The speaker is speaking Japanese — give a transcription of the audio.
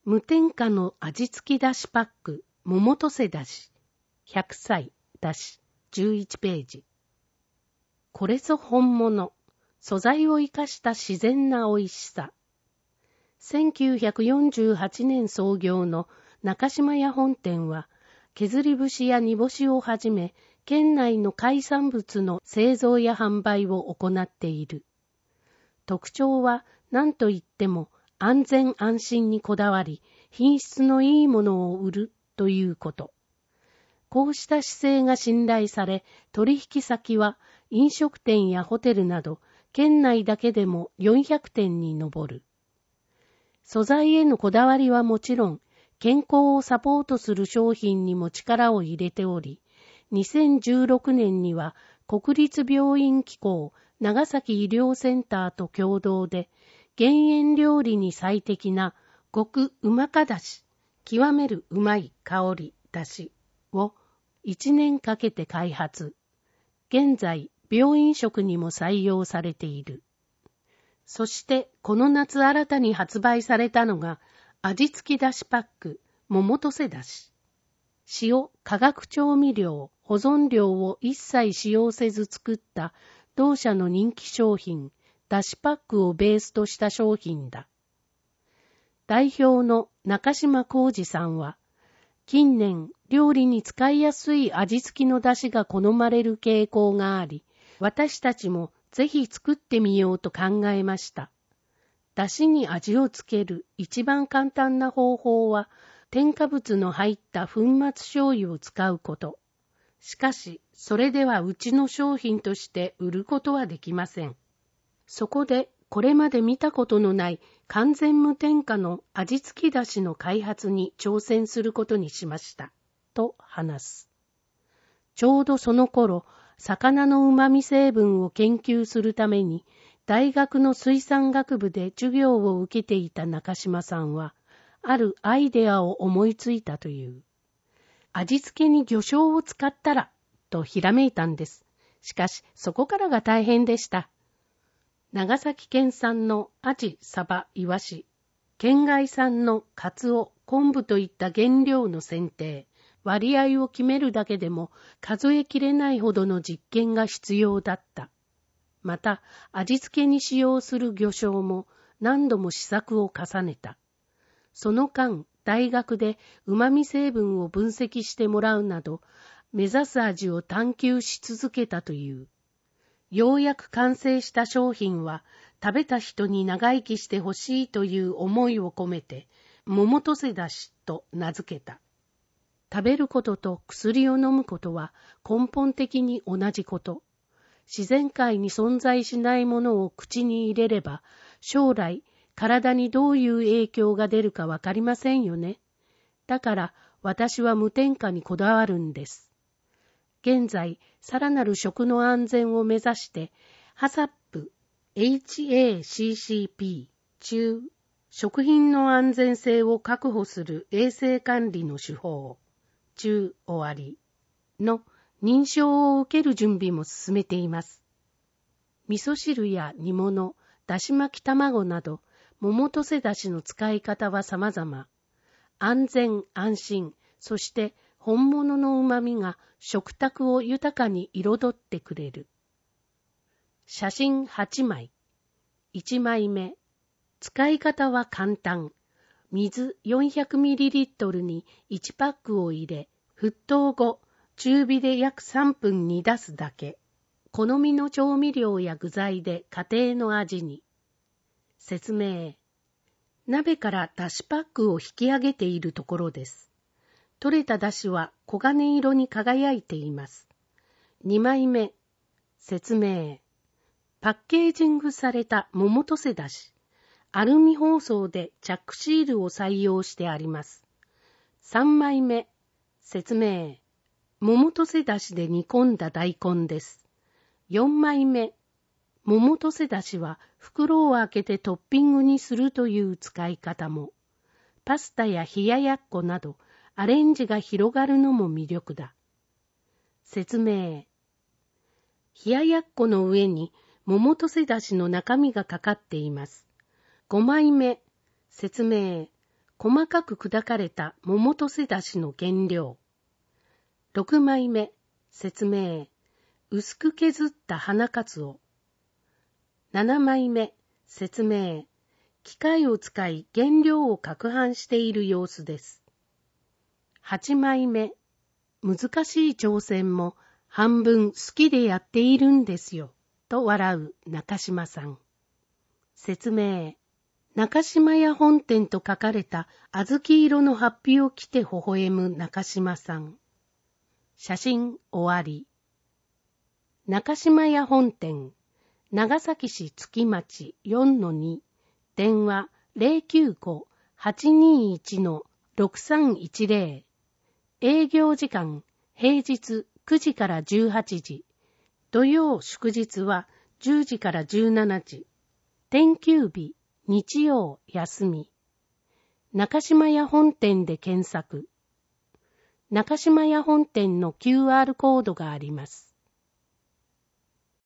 無添加の味付きだしパック、桃とせだし、100歳だし、11ページ。これぞ本物、素材を生かした自然な美味しさ。1948年創業の中島屋本店は、削り節や煮干しをはじめ、県内の海産物の製造や販売を行っている。特徴は何といっても安全安心にこだわり、品質のいいものを売るということ。こうした姿勢が信頼され、取引先は飲食店やホテルなど、県内だけでも400店に上る。素材へのこだわりはもちろん、健康をサポートする商品にも力を入れており、2016年には国立病院機構長崎医療センターと共同で、減塩料理に最適な極うまかだし、極めるうまい香りだしを1年かけて開発。現在、病院食にも採用されている。そしてこの夏新たに発売されたのが味付きだしパック桃とせだし。塩、化学調味料、保存料を一切使用せず作った同社の人気商品だしパックをベースとした商品だ。代表の中島浩二さんは近年料理に使いやすい味付きのだしが好まれる傾向があり、私たちもぜひ作ってみようと考えました。だしに味をつける一番簡単な方法は、添加物の入った粉末醤油を使うこと。しかし、それではうちの商品として売ることはできません。そこで、これまで見たことのない完全無添加の味付きだしの開発に挑戦することにしました。と話す。ちょうどその頃、魚の旨味成分を研究するために、大学の水産学部で授業を受けていた中島さんは、あるアイデアを思いついたという。味付けに魚醤を使ったら、とひらめいたんです。しかし、そこからが大変でした。長崎県産のアジ、サバ、イワシ、県外産のカツオ、昆布といった原料の選定、割合を決めるだけでも数えきれないほどの実験が必要だった。また、味付けに使用する魚醤も何度も試作を重ねた。その間、大学で旨味成分を分析してもらうなど、目指す味を探求し続けたという。ようやく完成した商品は、食べた人に長生きしてほしいという思いを込めて、桃とせだしと名付けた。食べることと薬を飲むことは根本的に同じこと。自然界に存在しないものを口に入れれば、将来体にどういう影響が出るかわかりませんよね。だから私は無添加にこだわるんです。現在、さらなる食の安全を目指して、HACCP、HACCP 中、食品の安全性を確保する衛生管理の手法、中終わりの認証を受ける準備も進めています。味噌汁や煮物、だし巻き卵など、桃とせだしの使い方は様々。安全安心、そして本物の旨味が食卓を豊かに彩ってくれる。写真8枚。1枚目。使い方は簡単。水 400ml に1パックを入れ、沸騰後、中火で約3分煮出すだけ。好みの調味料や具材で家庭の味に。説明。鍋からだしパックを引き上げているところです。取れただしは黄金色に輝いています。2枚目。説明。パッケージングされた桃とせだし。アルミ包装でチャックシールを採用してあります。3枚目。説明。桃とせだしで煮込んだ大根です。4枚目。桃とせだしは袋を開けてトッピングにするという使い方も。パスタや冷ややっこなどアレンジが広がるのも魅力だ。説明。冷ややっこの上に桃とせだしの中身がかかっています。5枚目。説明。 細かく砕かれた桃とせだしの原料。6枚目、説明。薄く削った花かつお。7枚目、説明。機械を使い原料を攪拌している様子です。8枚目、難しい挑戦も半分好きでやっているんですよ、と笑う中島さん。説明。中島屋本店と書かれた小豆色の法被を着て微笑む中島さん。写真終わり。中島屋本店、長崎市月町 4-2、電話 095-821-6310、営業時間平日9時から18時、土曜祝日は10時から17時、天休日日曜休み。中島屋本店で検索。中島屋本店の QR コードがあります。